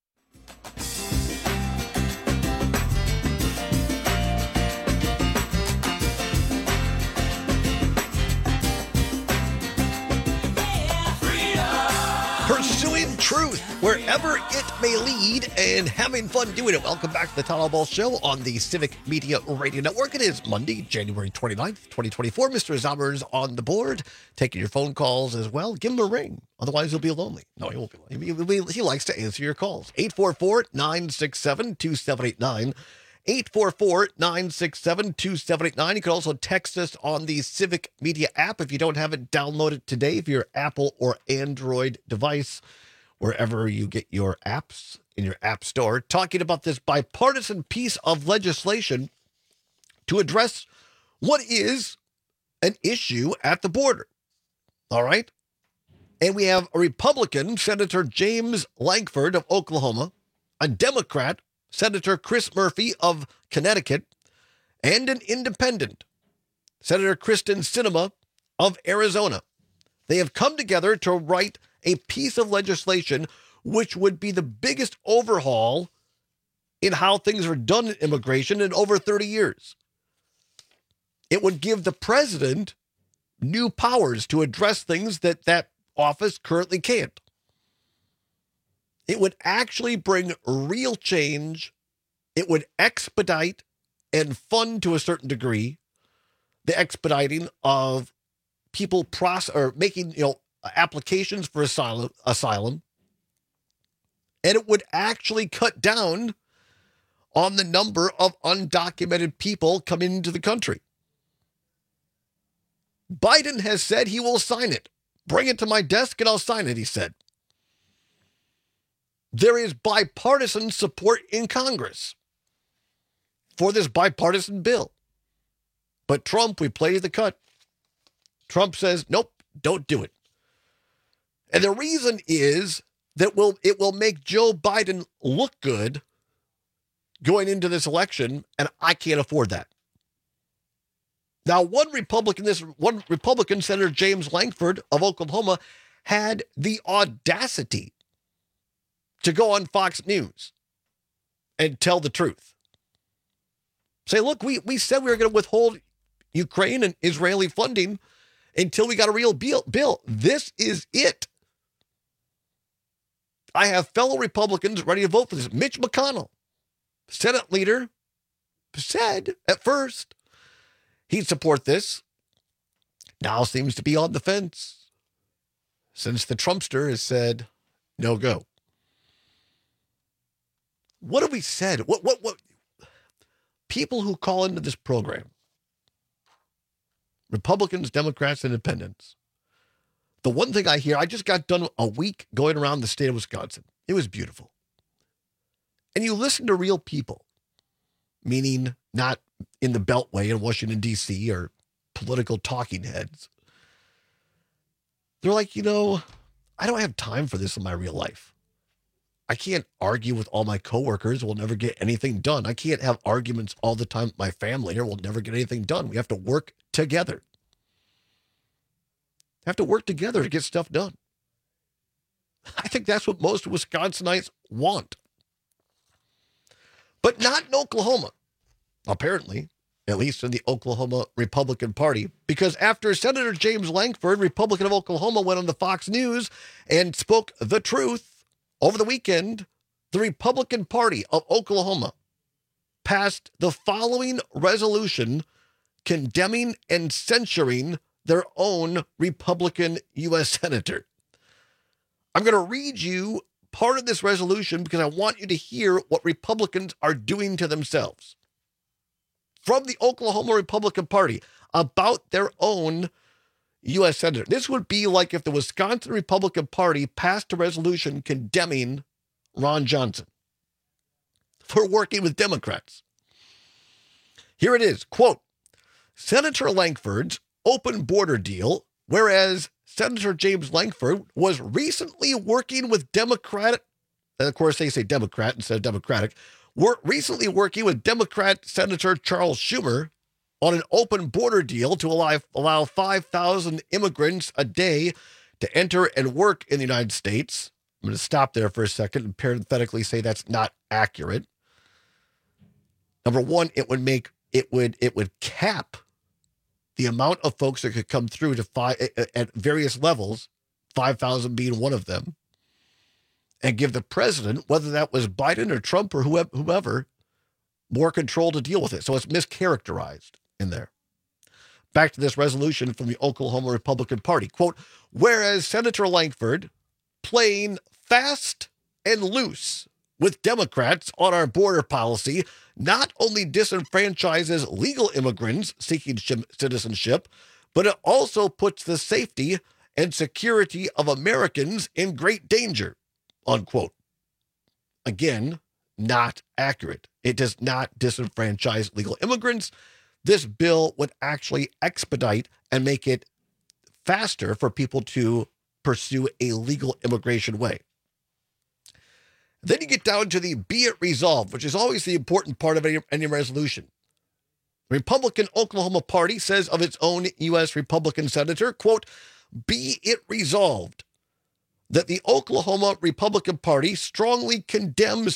Speaker 16: Pursuing truth wherever it may lead and having fun doing it. Welcome back to the Town Hall Ball Show on the Civic Media Radio Network. It is Monday, January 29th, 2024. Mr. Zommer's on the board, taking your phone calls as well. Give him a ring. Otherwise, he'll be lonely. No, he won't be lonely. He likes to answer your calls. 844-967-2789. 844-967-2789. You can also text us on the Civic Media app. If you don't have it, download it today. If you're Apple or Android device, wherever you get your apps in your app store, talking about this bipartisan piece of legislation to address what is an issue at the border. All right? And we have a Republican, Senator James Lankford of Oklahoma, a Democrat, Senator Chris Murphy of Connecticut, and an independent, Senator Kristen Sinema of Arizona. They have come together to write a piece of legislation which would be the biggest overhaul in how things are done in immigration in over 30 years. It would give the president new powers to address things that office currently can't. It would actually bring real change. It would expedite and fund to a certain degree the expediting of people making applications for asylum. And it would actually cut down on the number of undocumented people coming into the country. Biden has said he will sign it. Bring it to my desk and I'll sign it, he said. There is bipartisan support in Congress for this bipartisan bill. But Trump, we play the cut. Trump says, nope, don't do it. And the reason is that it will make Joe Biden look good going into this election, and I can't afford that. Now, one Republican, Senator James Lankford of Oklahoma, had the audacity to go on Fox News and tell the truth. Say, look, we said we were going to withhold Ukraine and Israeli funding until we got a real bill. This is it. I have fellow Republicans ready to vote for this. Mitch McConnell, Senate leader, said at first he'd support this. Now seems to be on the fence since the Trumpster has said no go. What have we said? What people who call into this program, Republicans, Democrats, Independents, the one thing I hear, I just got done a week going around the state of Wisconsin. It was beautiful. And you listen to real people, meaning not in the Beltway in Washington, D.C. or political talking heads. They're like, I don't have time for this in my real life. I can't argue with all my coworkers. We'll never get anything done. I can't have arguments all the time with my family or we'll never get anything done. We have to work together. Have to work together to get stuff done. I think that's what most Wisconsinites want. But not in Oklahoma, apparently, at least in the Oklahoma Republican Party, because after Senator James Lankford, Republican of Oklahoma, went on the Fox News and spoke the truth over the weekend, the Republican Party of Oklahoma passed the following resolution condemning and censuring their own Republican U.S. Senator. I'm going to read you part of this resolution because I want you to hear what Republicans are doing to themselves. From the Oklahoma Republican Party about their own U.S. Senator. This would be like if the Wisconsin Republican Party passed a resolution condemning Ron Johnson for working with Democrats. Here it is, quote, Senator Lankford's open border deal whereas Senator James Lankford was recently working with Democrat, and of course they say Democrat instead of Democratic, recently working with Democrat Senator Charles Schumer on an open border deal to allow 5,000 immigrants a day to enter and work in the United States. I'm going to stop there for a second and parenthetically say that's not accurate. Number one, it would cap the amount of folks that could come through to at various levels, 5,000 being one of them, and give the president, whether that was Biden or Trump or whoever, more control to deal with it. So it's mischaracterized in there. Back to this resolution from the Oklahoma Republican Party. Quote, whereas Senator Lankford playing fast and loose with Democrats on our border policy not only disenfranchises legal immigrants seeking citizenship, but it also puts the safety and security of Americans in great danger, unquote. Again, not accurate. It does not disenfranchise legal immigrants. This bill would actually expedite and make it faster for people to pursue a legal immigration way. Then you get down to the be it resolved, which is always the important part of any resolution. The Republican Oklahoma Party says of its own U.S. Republican senator, quote, be it resolved that the Oklahoma Republican Party strongly condemns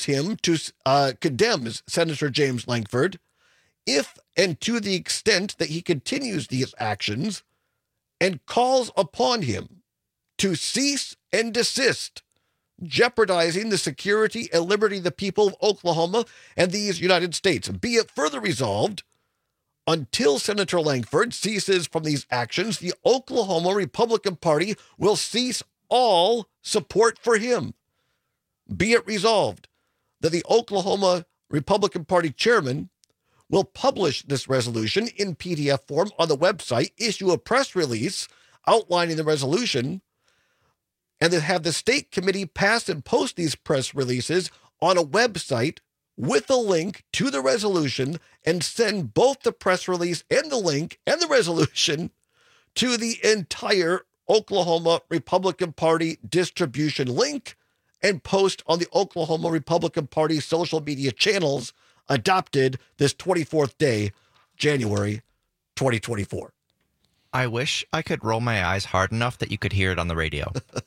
Speaker 16: Senator James Lankford if and to the extent that he continues these actions and calls upon him to cease and desist, jeopardizing the security and liberty of the people of Oklahoma and these United States. Be it further resolved, until Senator Lankford ceases from these actions, the Oklahoma Republican Party will cease all support for him. Be it resolved that the Oklahoma Republican Party chairman will publish this resolution in PDF form on the website, issue a press release outlining the resolution, and then have the state committee pass and post these press releases on a website with a link to the resolution and send both the press release and the link and the resolution to the entire Oklahoma Republican Party distribution link and post on the Oklahoma Republican Party social media channels adopted this 24th day, January 2024.
Speaker 3: I wish I could roll my eyes hard enough that you could hear it on the radio.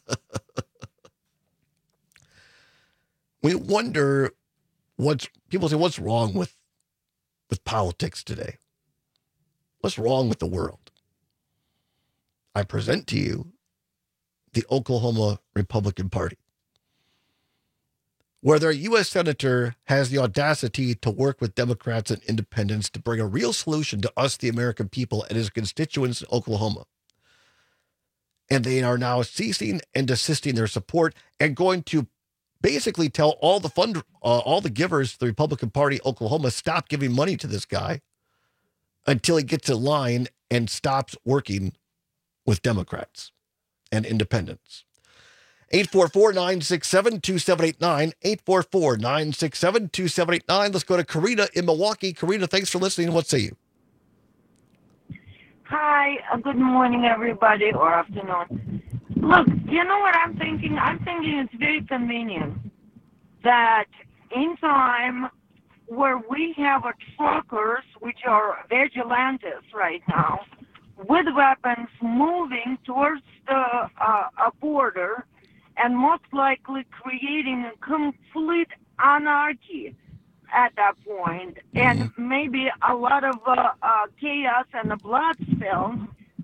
Speaker 16: We wonder people say, what's wrong with politics today? What's wrong with the world? I present to you the Oklahoma Republican Party, where their U.S. Senator has the audacity to work with Democrats and independents to bring a real solution to us, the American people, and his constituents in Oklahoma. And they are now ceasing and desisting their support and going to basically tell all the givers, the Republican Party, Oklahoma, stop giving money to this guy until he gets in line and stops working with Democrats and independents. 844-967-2789, 844-967-2789. Let's go to Karina in Milwaukee. Karina, thanks for listening. What say you?
Speaker 4: Hi, good morning, everybody, or afternoon. Look, you know what I'm thinking? I'm thinking it's very convenient that in time where we have truckers, which are vigilantes right now, with weapons moving towards the border, and most likely creating a complete anarchy at that point, and maybe a lot of chaos and the blood spills,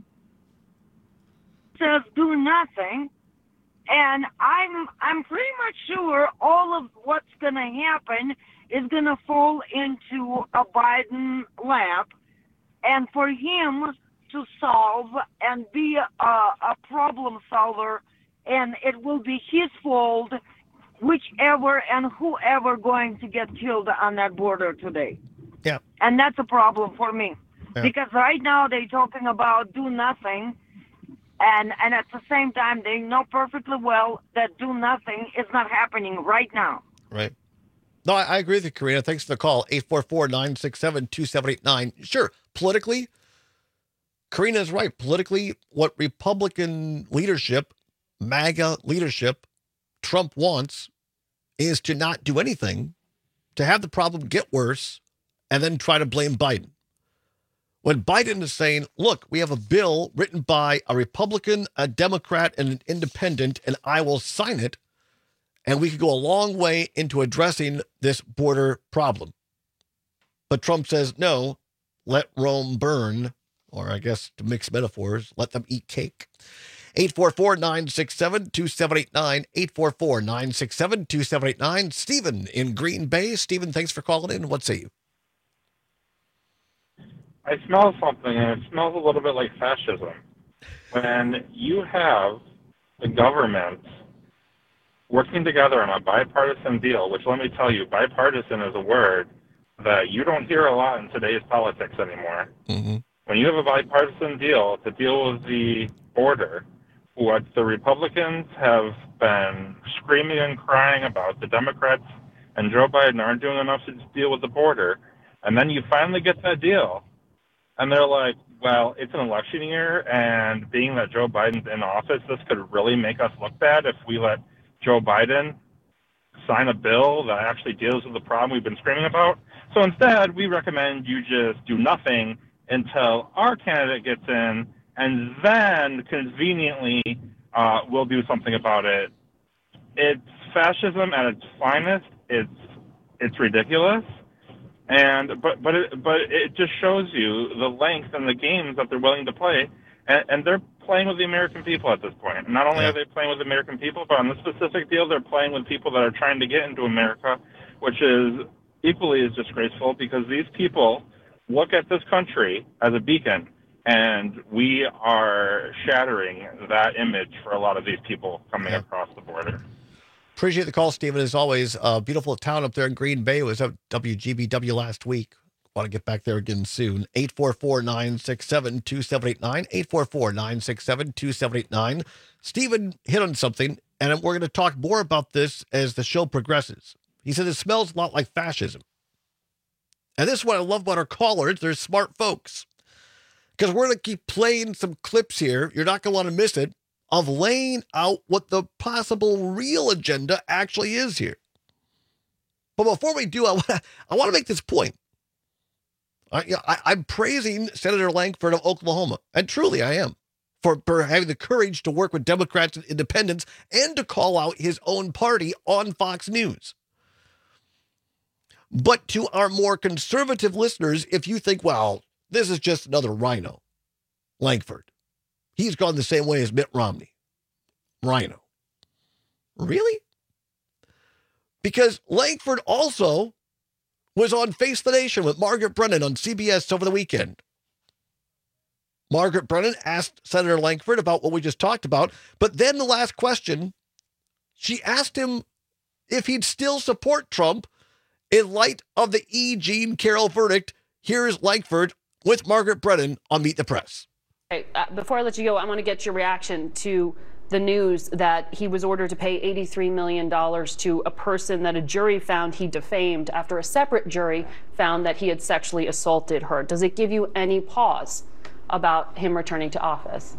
Speaker 4: says do nothing. And I'm pretty much sure all of what's going to happen is going to fall into a Biden lap, and for him to solve and be a problem solver, and it will be his fault, whichever and whoever going to get killed on that border today.
Speaker 16: Yeah.
Speaker 4: And that's a problem for me.
Speaker 16: Yeah.
Speaker 4: Because right now they're talking about do nothing, and at the same time they know perfectly well that do nothing is not happening right now.
Speaker 16: Right. No, I agree with you, Karina. Thanks for the call. 844-967-2789. Sure, politically, Karina's right. Politically, what Republican leadership, MAGA leadership, Trump wants is to not do anything, to have the problem get worse, and then try to blame Biden. When Biden is saying, look, we have a bill written by a Republican, a Democrat, and an independent, and I will sign it, and we could go a long way into addressing this border problem. But Trump says, no, let Rome burn, or I guess to mix metaphors, let them eat cake. 844-967-2789, 844-967-2789. Stephen in Green Bay. Stephen, thanks for calling in. What say you?
Speaker 2: I smell something, and it smells a little bit like fascism. When you have the government working together on a bipartisan deal, which let me tell you, bipartisan is a word that you don't hear a lot in today's politics anymore.
Speaker 16: Mm-hmm.
Speaker 2: When you have a bipartisan deal to deal with the border, what the Republicans have been screaming and crying about, the Democrats and Joe Biden aren't doing enough to deal with the border, and then you finally get that deal. And they're like, well, it's an election year, and being that Joe Biden's in office, this could really make us look bad if we let Joe Biden sign a bill that actually deals with the problem we've been screaming about. So instead, we recommend you just do nothing until our candidate gets in, and then conveniently we'll do something about it. It's fascism at its finest. It's ridiculous. But it just shows you the length and the games that they're willing to play, and they're playing with the American people at this point. Not only are they playing with the American people, but on this specific deal, they're playing with people that are trying to get into America, which is equally as disgraceful because these people look at this country as a beacon, and we are shattering that image for a lot of these people coming across the border.
Speaker 16: Appreciate the call, Stephen. As always, beautiful town up there in Green Bay. It was at WGBW last week. Want to get back there again soon. 844-967-2789, 844-967-2789. Stephen hit on something, and we're going to talk more about this as the show progresses. He said it smells a lot like fascism. And this is what I love about our callers. They're smart folks. Because we're going to keep playing some clips here. You're not going to want to miss it, of laying out what the possible real agenda actually is here. But before we do, I want to make this point. I'm praising Senator Lankford of Oklahoma, and truly I am, for having the courage to work with Democrats and independents and to call out his own party on Fox News. But to our more conservative listeners, if you think, well, this is just another rhino, Lankford, he's gone the same way as Mitt Romney. Rhino. Really? Because Lankford also was on Face the Nation with Margaret Brennan on CBS over the weekend. Margaret Brennan asked Senator Lankford about what we just talked about, but then the last question, she asked him if he'd still support Trump in light of the E. Jean Carroll verdict. Here's Lankford with Margaret Brennan on Meet the Press.
Speaker 5: Okay, before I let you go, I want to get your reaction to the news that he was ordered to pay $83 million to a person that a jury found he defamed after a separate jury found that he had sexually assaulted her. Does it give you any pause about him returning to office?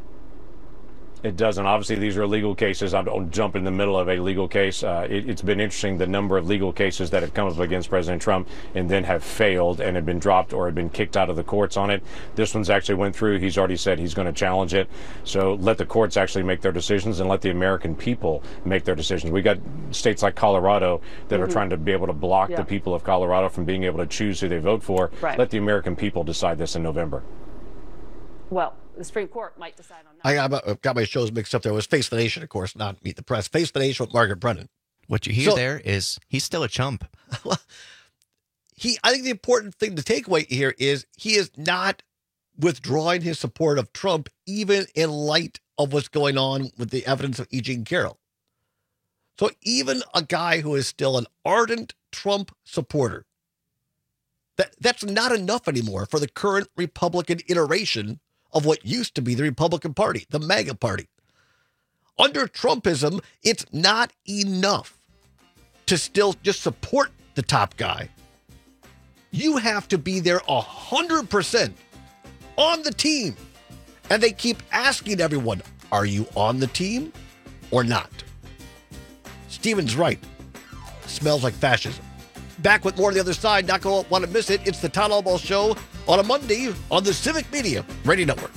Speaker 7: It doesn't. Obviously, these are legal cases. I don't jump in the middle of a legal case. It's been interesting, the number of legal cases that have come up against President Trump and then have failed and have been dropped or have been kicked out of the courts on it. This one's actually went through. He's already said he's going to challenge it. So let the courts actually make their decisions and let the American people make their decisions. We got states like Colorado that are trying to be able to block the people of Colorado from being able to choose who they vote for.
Speaker 5: Right.
Speaker 7: Let the American people decide this in November.
Speaker 5: Well, the Supreme Court might decide on that.
Speaker 16: I got my shows mixed up there. It was Face the Nation, of course, not Meet the Press. Face the Nation with Margaret Brennan.
Speaker 3: What you hear there is he's still a chump.
Speaker 16: I think the important thing to take away here is he is not withdrawing his support of Trump, even in light of what's going on with the evidence of E. Jean Carroll. So even a guy who is still an ardent Trump supporter, that's not enough anymore for the current Republican iteration of what used to be the Republican Party, the MAGA Party. Under Trumpism, it's not enough to still just support the top guy. You have to be there 100% on the team. And they keep asking everyone, are you on the team or not? Steven's right. Smells like fascism. Back with more on the other side. Not going to want to miss it. It's the Todd Albaugh Show on a Monday on the Civic Media Radio Network.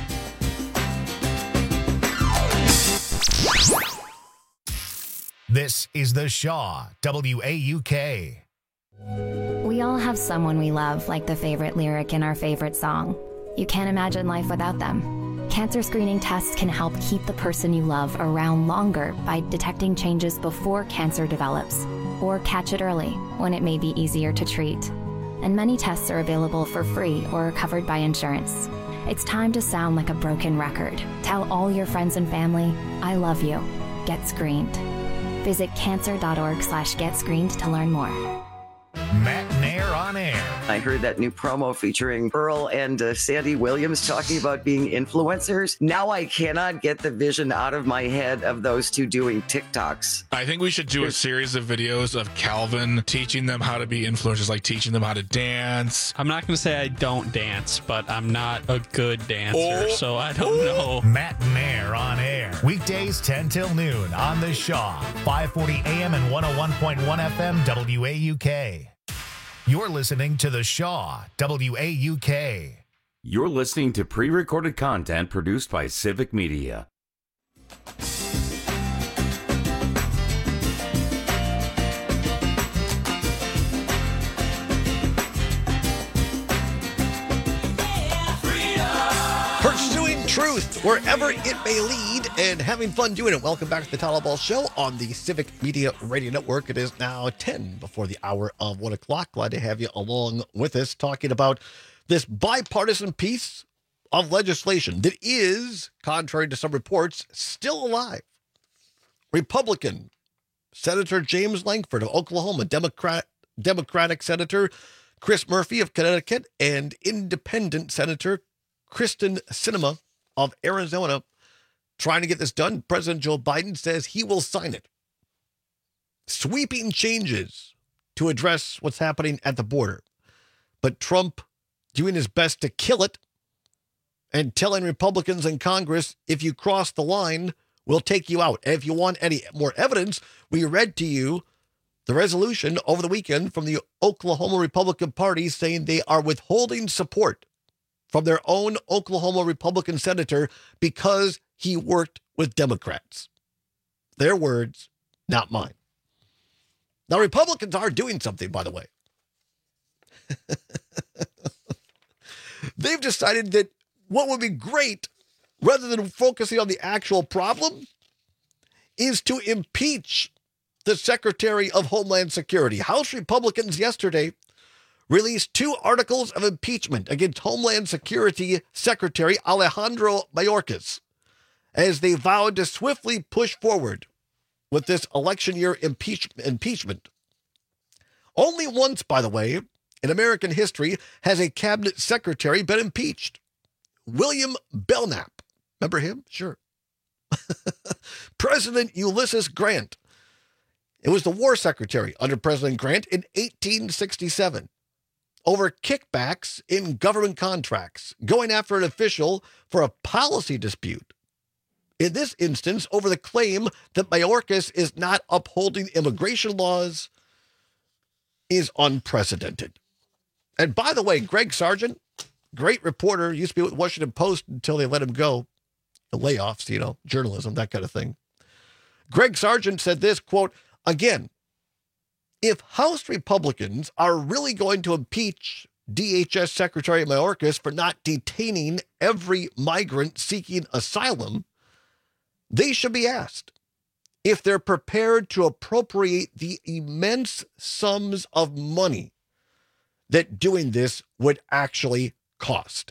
Speaker 25: This is the Shaw, WAUK.
Speaker 6: We all have someone we love, like the favorite lyric in our favorite song. You can't imagine life without them. Cancer screening tests can help keep the person you love around longer by detecting changes before cancer develops, or catch it early when it may be easier to treat. And many tests are available for free or are covered by insurance. It's time to sound like a broken record. Tell all your friends and family, I love you. Get screened. Visit cancer.org/getscreened to learn more.
Speaker 25: Matt Nair on air.
Speaker 9: I heard that new promo featuring Earl and Sandy Williams talking about being influencers. Now I cannot get the vision out of my head of those two doing TikToks.
Speaker 10: I think we should do a series of videos of Calvin teaching them how to be influencers, like teaching them how to dance.
Speaker 15: I'm not going to say I don't dance, but I'm not a good dancer, so I don't know.
Speaker 25: Matt Nair on air. Weekdays 10 till noon on the Shaw, 540 AM and 101.1 FM WAUK. You're listening to the Shaw, WAUK.
Speaker 1: You're listening to pre-recorded content produced by Civic Media.
Speaker 16: Pursuing truth wherever it may lead and having fun doing it. Welcome back to the Todd Albaugh Show on the Civic Media Radio Network. It is now 10 before the hour of 1 o'clock. Glad to have you along with us talking about this bipartisan piece of legislation that is, contrary to some reports, still alive. Republican Senator James Lankford of Oklahoma, Democratic Senator Chris Murphy of Connecticut, and Independent Senator Kristen Sinema of Arizona trying to get this done. President Joe Biden says he will sign it. Sweeping changes to address what's happening at the border. But Trump doing his best to kill it and telling Republicans in Congress, if you cross the line, we'll take you out. And if you want any more evidence, we read to you the resolution over the weekend from the Oklahoma Republican Party saying they are withholding support from their own Oklahoma Republican senator because he worked with Democrats. Their words, not mine. Now, Republicans are doing something, by the way. They've decided that what would be great, rather than focusing on the actual problem, is to impeach the Secretary of Homeland Security. House Republicans yesterday released 2 articles of impeachment against Homeland Security Secretary Alejandro Mayorkas as they vowed to swiftly push forward with this election year impeachment. Only once, by the way, in American history has a cabinet secretary been impeached. William Belknap. Remember him? Sure. President Ulysses Grant. It was the war secretary under President Grant in 1867. Over kickbacks in government contracts, going after an official for a policy dispute. In this instance, over the claim that Mayorkas is not upholding immigration laws is unprecedented. And by the way, Greg Sargent, great reporter, used to be with Washington Post until they let him go. The layoffs, journalism, that kind of thing. Greg Sargent said this, quote, again, if House Republicans are really going to impeach DHS Secretary Mayorkas for not detaining every migrant seeking asylum, they should be asked if they're prepared to appropriate the immense sums of money that doing this would actually cost.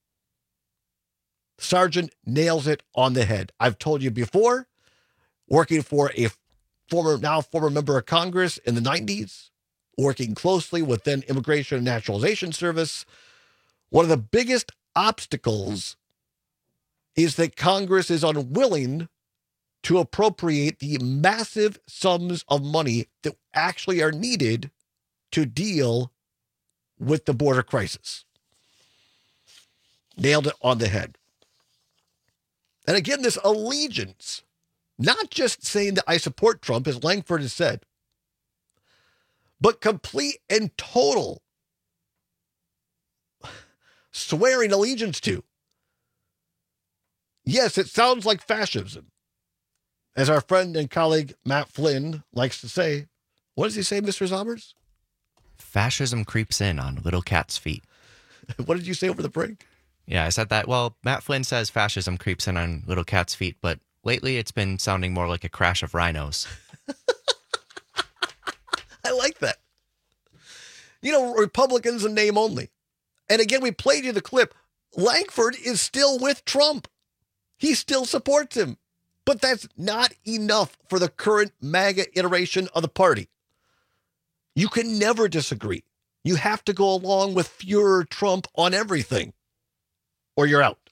Speaker 16: Sargent nails it on the head. I've told you before, working for a former member of Congress in the 90s, working closely with then Immigration and Naturalization Service, one of the biggest obstacles is that Congress is unwilling to appropriate the massive sums of money that actually are needed to deal with the border crisis. Nailed it on the head. And again, this allegiance, not just saying that I support Trump, as Langford has said, but complete and total swearing allegiance to. Yes, it sounds like fascism. As our friend and colleague Matt Flynn likes to say, what does he say, Mr. Zommers?
Speaker 3: Fascism creeps in on little cat's feet.
Speaker 16: What did you say over the break?
Speaker 3: Yeah, I said that. Well, Matt Flynn says fascism creeps in on little cat's feet, but lately it's been sounding more like a crash of rhinos.
Speaker 16: I like that. You know, Republicans in name only. And again, we played you the clip. Langford is still with Trump. He still supports him. But that's not enough for the current MAGA iteration of the party. You can never disagree. You have to go along with Fuhrer Trump on everything, or you're out.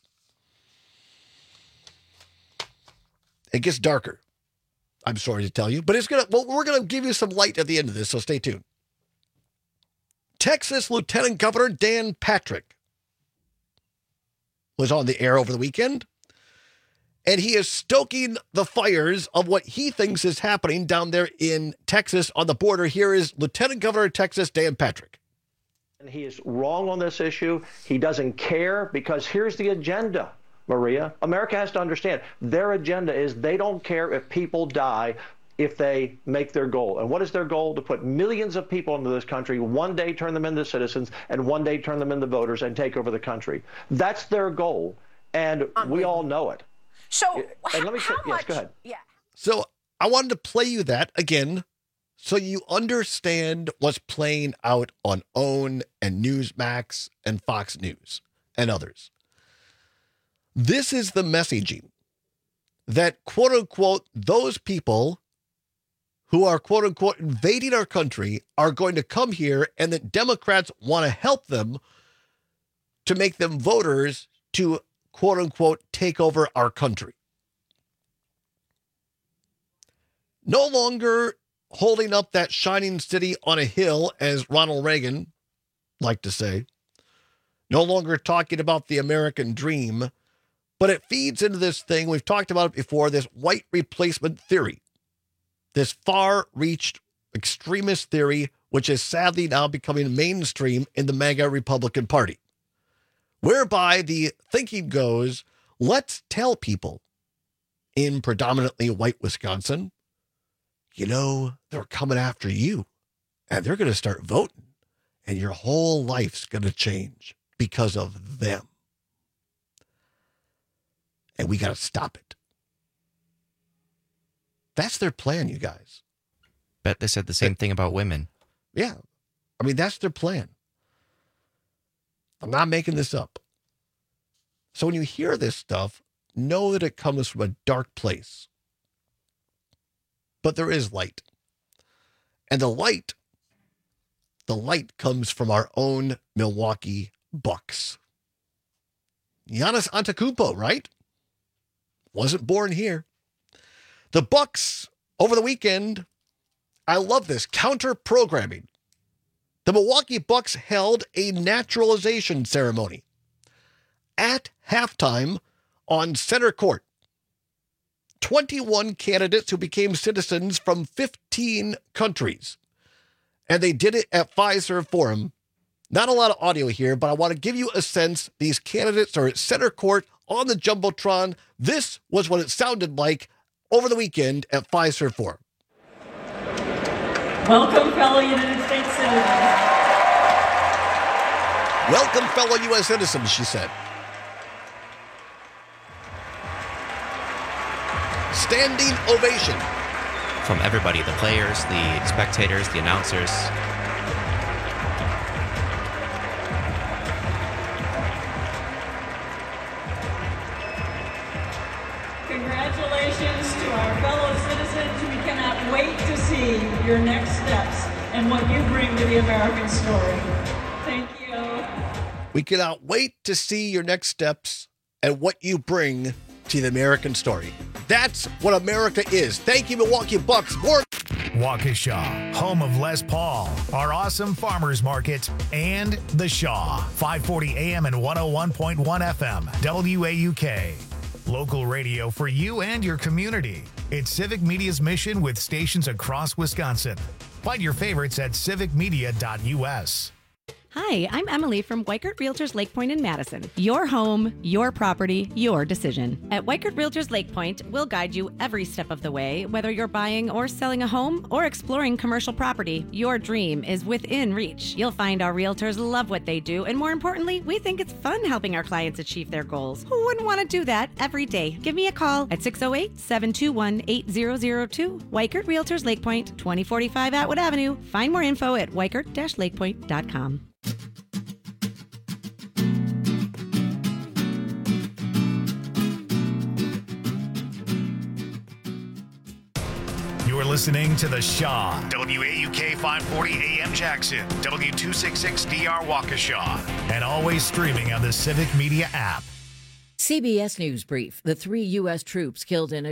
Speaker 16: It gets darker. I'm sorry to tell you, but we're gonna give you some light at the end of this, so stay tuned. Texas Lieutenant Governor Dan Patrick was on the air over the weekend, and he is stoking the fires of what he thinks is happening down there in Texas on the border. Here is Lieutenant Governor of Texas, Dan Patrick.
Speaker 8: And he is wrong on this issue. He doesn't care because here's the agenda, Maria. America has to understand their agenda is they don't care if people die if they make their goal. And what is their goal? To put millions of people into this country, one day turn them into citizens, and one day turn them into voters and take over the country. That's their goal, and we all know it.
Speaker 11: So,
Speaker 8: and let me say, yes, go ahead.
Speaker 11: Yeah.
Speaker 16: So I wanted to play you that again so you understand what's playing out on OWN and Newsmax and Fox News and others. This is the messaging that, quote unquote, those people who are, quote unquote, invading our country are going to come here, and that Democrats want to help them to make them voters to, quote unquote, take over our country. No longer holding up that shining city on a hill, as Ronald Reagan liked to say. No longer talking about the American dream, but it feeds into this thing, we've talked about it before, this white replacement theory, this far-reached extremist theory, which is sadly now becoming mainstream in the MAGA Republican Party, whereby the thinking goes, let's tell people in predominantly white Wisconsin, you know, they're coming after you and they're going to start voting and your whole life's going to change because of them. And we got to stop it. That's their plan, you guys.
Speaker 3: Bet they said the same thing about women.
Speaker 16: Yeah. I mean, that's their plan. I'm not making this up. So when you hear this stuff, know that it comes from a dark place. But there is light. And the light comes from our own Milwaukee Bucks. Giannis Antetokounmpo, right? Wasn't born here. The Bucks, over the weekend, I love this, counter-programming. The Milwaukee Bucks held a naturalization ceremony at halftime on center court. 21 candidates who became citizens from 15 countries. And they did it at Fiserv Forum. Not a lot of audio here, but I want to give you a sense. These candidates are at center court on the Jumbotron. This was what it sounded like over the weekend at Fiserv Forum.
Speaker 12: Welcome, fellow United States citizens.
Speaker 16: Welcome, fellow U.S. citizens, she said. Standing ovation.
Speaker 3: From everybody, the players, the spectators, the announcers.
Speaker 12: Congratulations to our fellow citizens. We cannot wait to see your next steps and what you bring to the American story. Thank you.
Speaker 16: We cannot wait to see your next steps and what you bring to the American story. That's what America is. Thank you, Milwaukee Bucks. More
Speaker 25: Waukesha, home of Les Paul, our awesome farmers market, and The Shaw, 540 AM and 101.1 FM, WAUK. Local radio for you and your community. It's Civic Media's mission with stations across Wisconsin. Find your favorites at civicmedia.us.
Speaker 11: Hi, I'm Emily from Weikert Realtors Lake Point in Madison. Your home, your property, your decision. At Weikert Realtors Lake Point, we'll guide you every step of the way, whether you're buying or selling a home or exploring commercial property. Your dream is within reach. You'll find our realtors love what they do, and more importantly, we think it's fun helping our clients achieve their goals. Who wouldn't want to do that every day? Give me a call at 608-721-8002. Weikert Realtors Lake Point, 2045 Atwood Avenue. Find more info at weikert-lakepoint.com.
Speaker 25: You're listening to The Shaw, WAUK 540 AM Jackson, W266DR Waukesha, and always streaming on the Civic Media app.
Speaker 13: CBS News Brief. The 3 U.S. troops killed in a